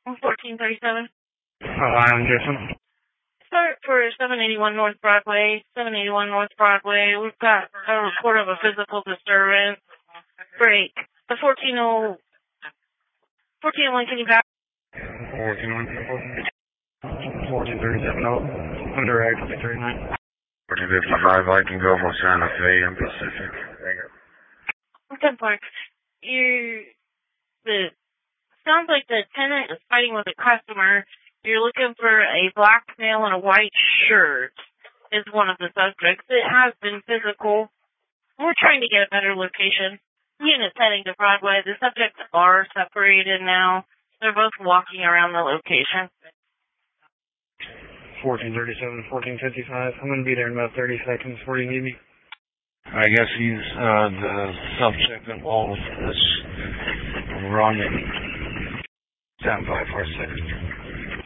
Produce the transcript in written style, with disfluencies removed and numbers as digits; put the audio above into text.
1437. I'm Jason. Start for 781 North Broadway. 781 North Broadway. We've got a report of a physical disturbance. Break. The 1401, can you back? 1437, no. Under Ag 39. 1455, I can go from Santa Fe and Pacific. Good Park. Sounds like the tenant is fighting with a customer. You're looking for a black male in a white shirt is one of the subjects. It has been physical. We're trying to get a better location. Unit's heading to Broadway. The subjects are separated now. They're both walking around the location. 1437, 1455. I'm going to be there in about 30 seconds. Where do you need me? I guess he's the subject involved with this running. Stand by for a second.